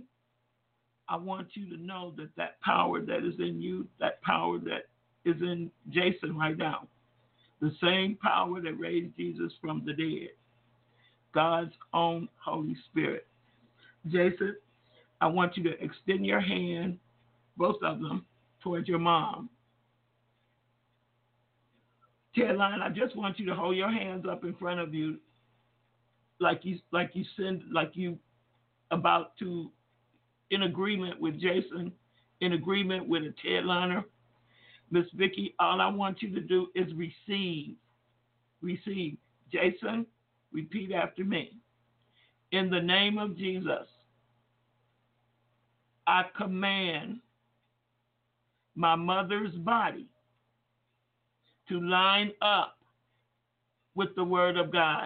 I want you to know that that power that is in you, that power that is in Jason right now, the same power that raised Jesus from the dead, God's own Holy Spirit. Jason, I want you to extend your hand, both of them, towards your mom. Tedline, I just want you to hold your hands up in front of you, like you, like you send, like you about to, in agreement with Jason, in agreement with a Tedliner. Miss Vicky, all I want you to do is receive, receive. Jason, repeat after me. In the name of Jesus, I command my mother's body to line up with the Word of God.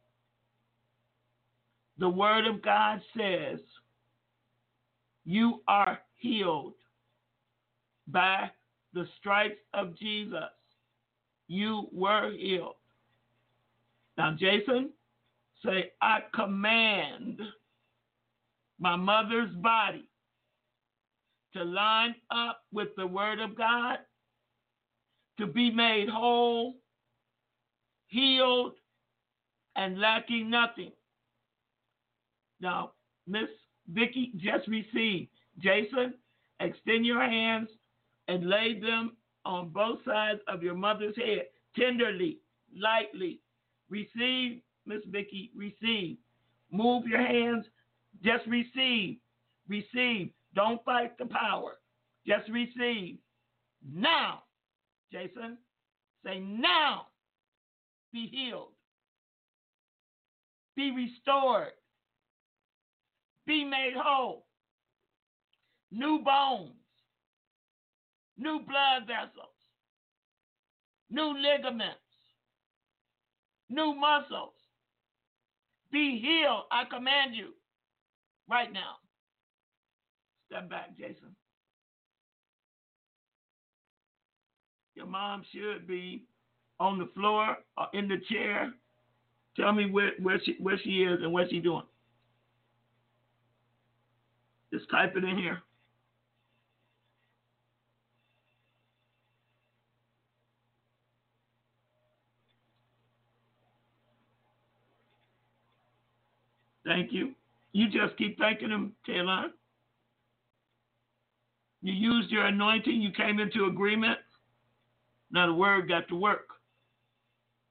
The Word of God says, you are healed by the stripes of Jesus. You were healed. Now, Jason, say, I command my mother's body to line up with the Word of God, to be made whole, healed, and lacking nothing. Now, Miss Vicky, just receive. Jason, extend your hands and lay them on both sides of your mother's head, tenderly, lightly. Receive, Miss Vicky, receive. Move your hands, just receive. Receive. Don't fight the power. Just receive. Now, Jason, say now, be healed. Be restored. Be made whole. New bones. New blood vessels. New ligaments. New muscles. Be healed, I command you, right now. Step back, Jason. Your mom should be on the floor or in the chair. Tell me where, where she where she is and what she's doing. Just type it in here. Thank you. You just keep thanking him, Tedline. You used your anointing. You came into agreement. Now the word got to work.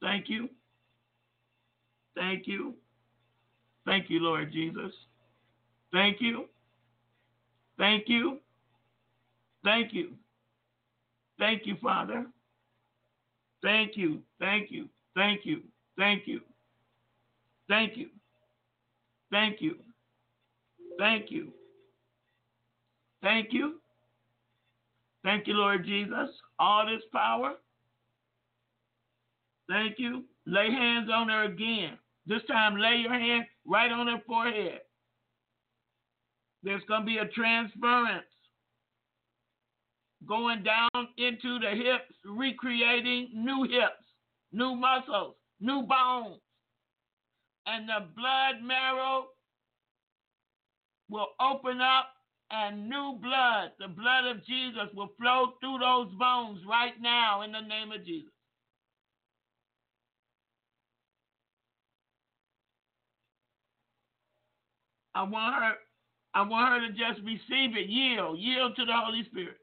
Thank you. Thank you. Thank you, Lord Jesus. Thank you. Thank you. Thank you. Thank you, Father. Thank you. Thank you. Thank you. Thank you. Thank you. Thank you. Thank you. Thank you. Thank you, Lord Jesus. All this power. Thank you. Lay hands on her again. This time, lay your hand right on her forehead. There's going to be a transference going down into the hips, recreating new hips, new muscles, new bones. And the blood marrow will open up, and new blood, the blood of Jesus, will flow through those bones right now in the name of Jesus. I want her, I want her to just receive it, yield, yield to the Holy Spirit.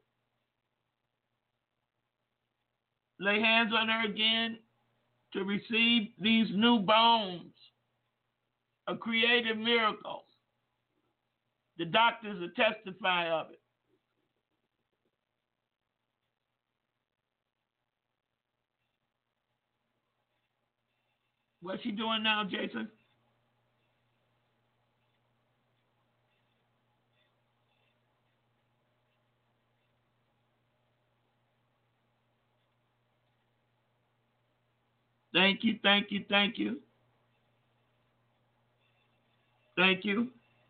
Lay hands on her again to receive these new bones, a creative miracle. The doctors will testify of it. What's she doing now, Jason? Thank you, thank you, thank you. Thank you.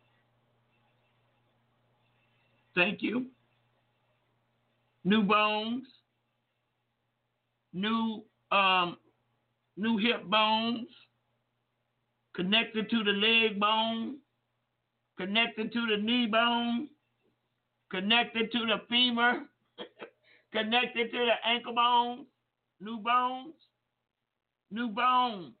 Thank you. New bones, new um, new hip bones, connected to the leg bone, connected to the knee bone, connected to the femur, connected to the ankle bone, new bones, new bones.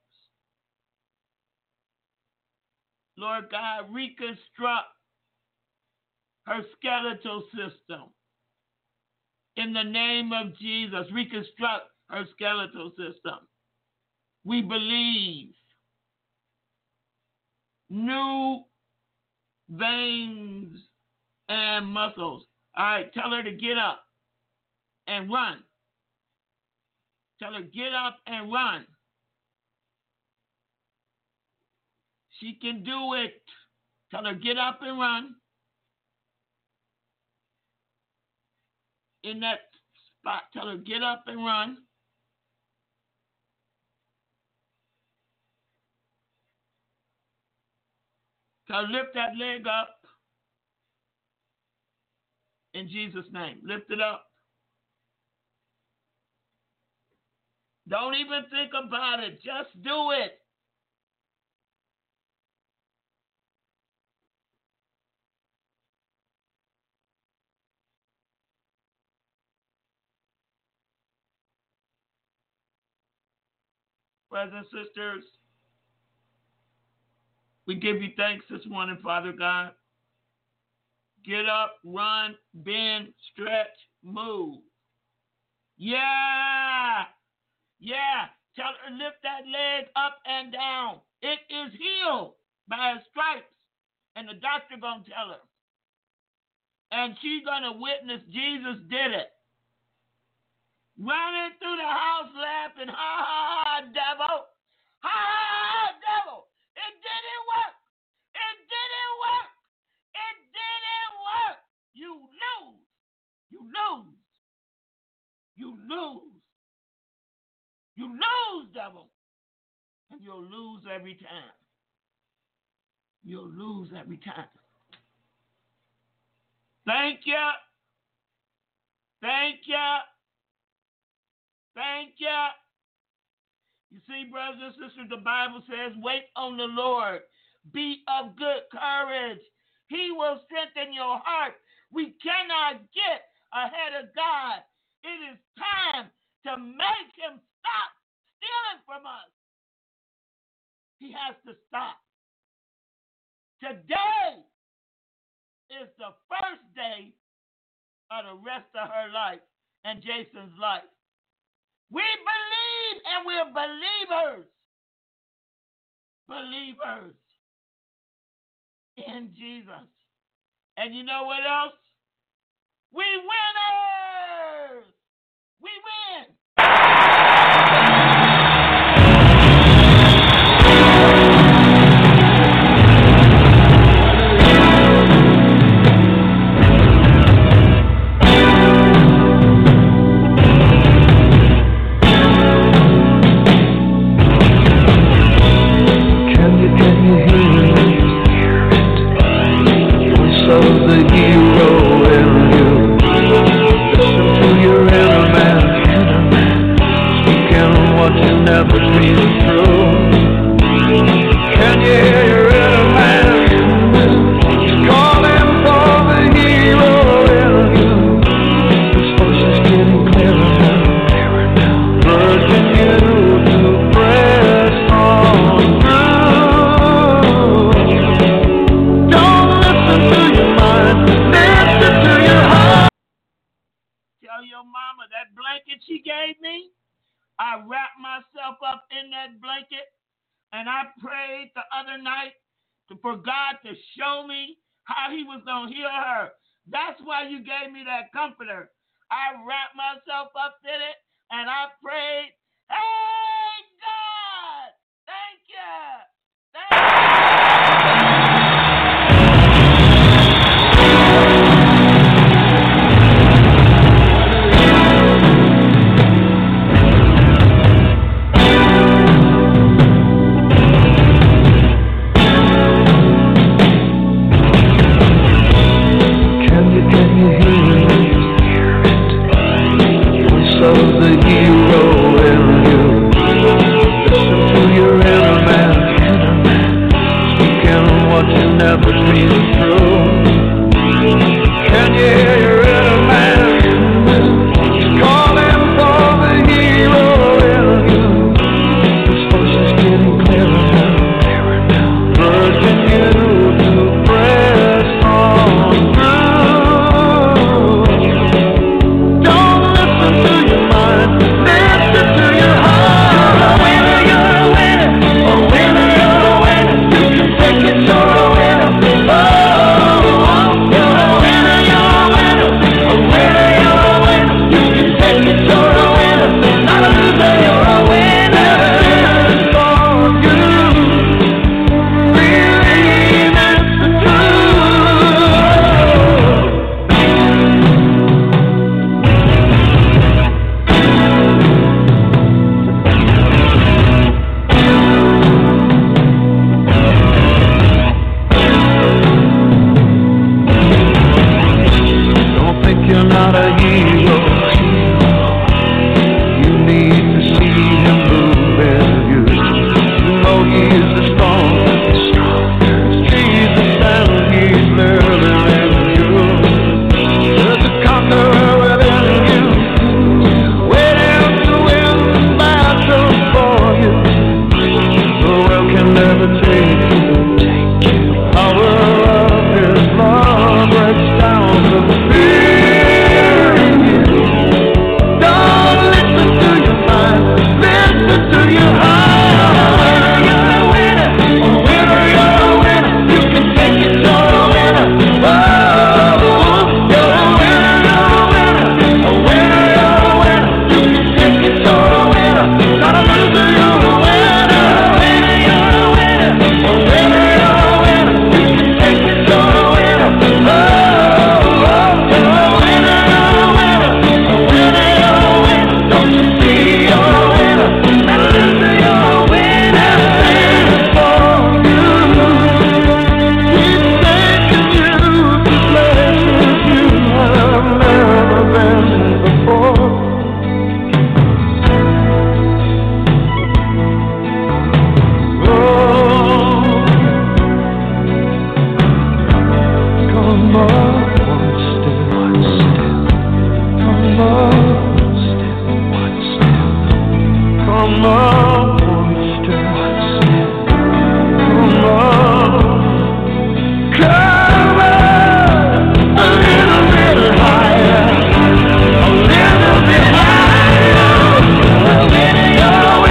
Lord God, reconstruct her skeletal system. In the name of Jesus, reconstruct her skeletal system. We believe new veins and muscles. All right, tell her to get up and run. Tell her, get up and run. She can do it. Tell her, get up and run. In that spot, tell her, get up and run. Tell her, lift that leg up. In Jesus' name, lift it up. Don't even think about it. Just do it. Brothers and sisters, we give you thanks this morning, Father God. Get up, run, bend, stretch, move. Yeah. Yeah. Tell her, lift that leg up and down. It is healed by his stripes. And the doctor gonna tell her. And she's gonna witness Jesus did it. Running through the house laughing, ha ha ha, devil. Ha ha ha, devil. It didn't work. It didn't work. It didn't work. You lose. You lose. You lose. You lose, devil. And you'll lose every time. You'll lose every time. Thank you. Thank you. Thank you. You see, brothers and sisters, the Bible says, wait on the Lord. Be of good courage. He will strengthen your heart. We cannot get ahead of God. It is time to make him stop stealing from us. He has to stop. Today is the first day of the rest of her life and Jason's life. We believe And we're believers. Believers in Jesus. And you know what else? We winners. We win. For God to show me how he was going to heal her. That's why you gave me that comforter. I wrapped myself up in it and I prayed, hey, God, thank you. Thank you. You're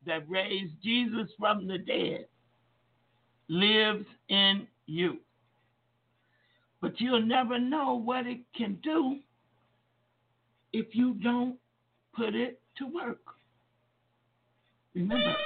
that raised Jesus from the dead lives in you. But you'll never know what it can do if you don't put it to work. Remember.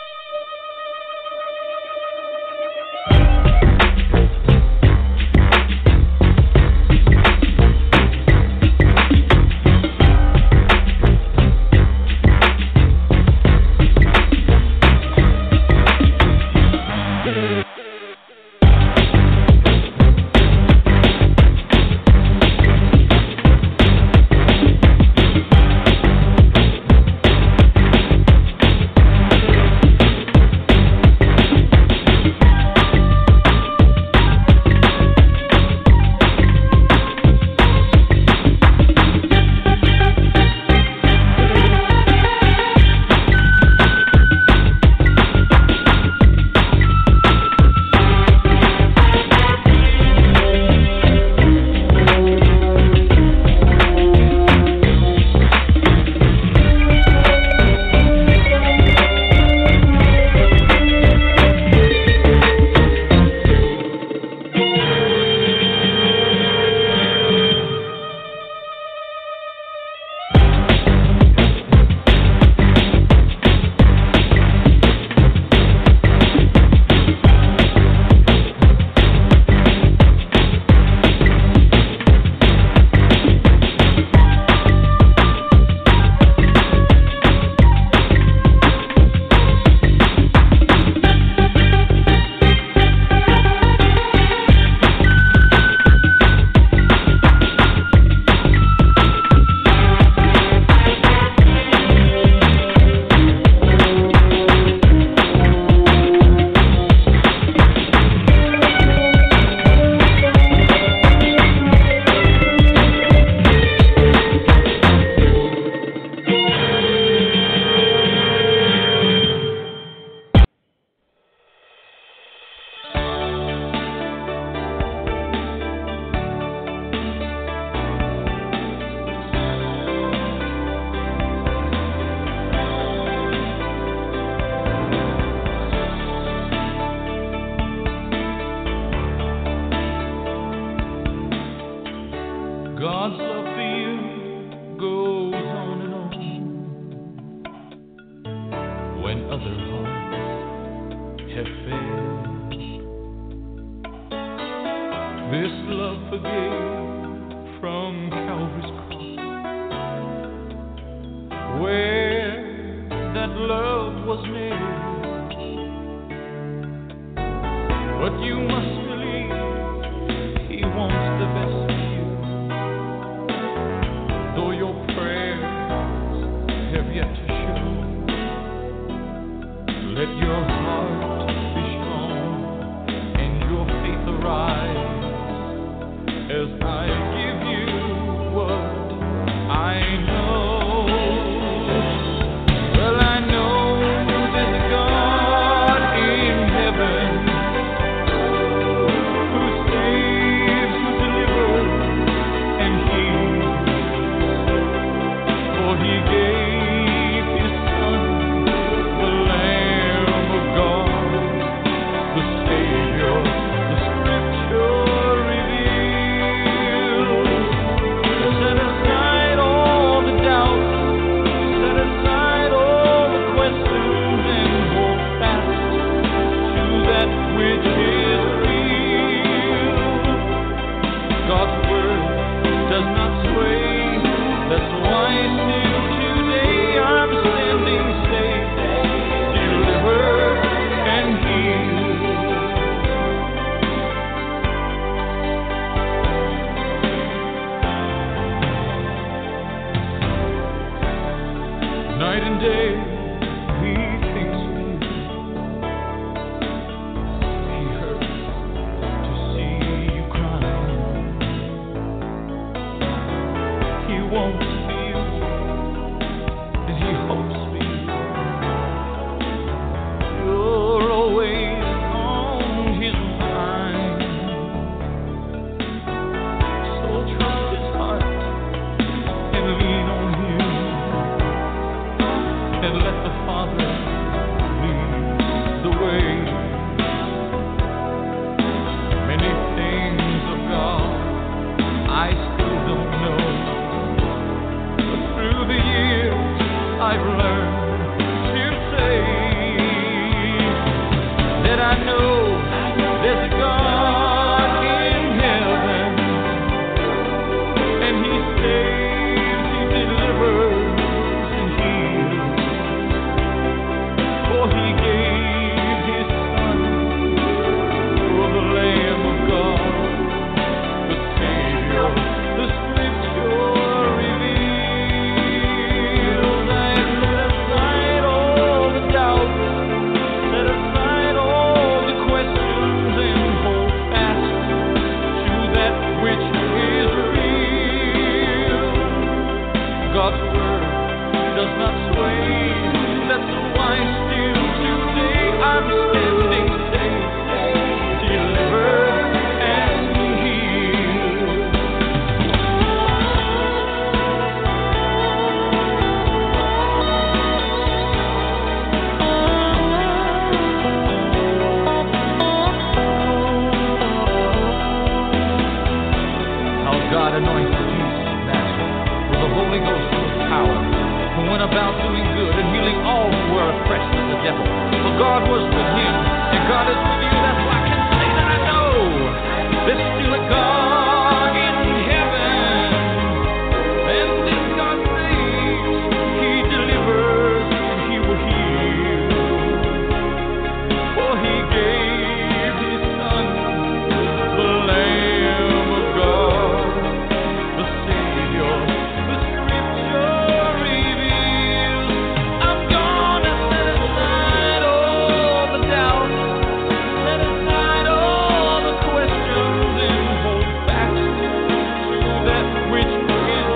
God was with him, and God is with you. That's why I can say that I know there's still a God in heaven. And this God saves, he delivers, and he will heal. For he gave his son, the Lamb of God, the Savior, the Scripture reveals. I'm gonna set aside all the doubt, set aside all the questions, and hold fast to that which is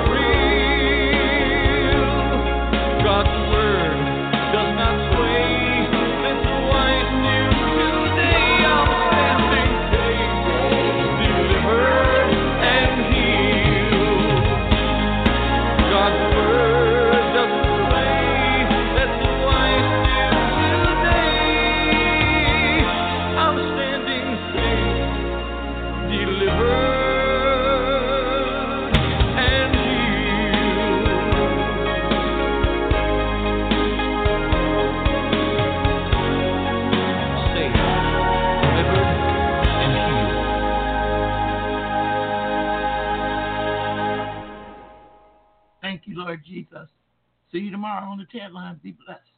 real. God's word does not sway, that's why still today I'm standing safe, delivered and healed. God's word doesn't sway, that's why still today I'm standing safe, delivered and healed. Safe, delivered and healed. Thank you, Lord Jesus. See you tomorrow on the chat line. Be blessed.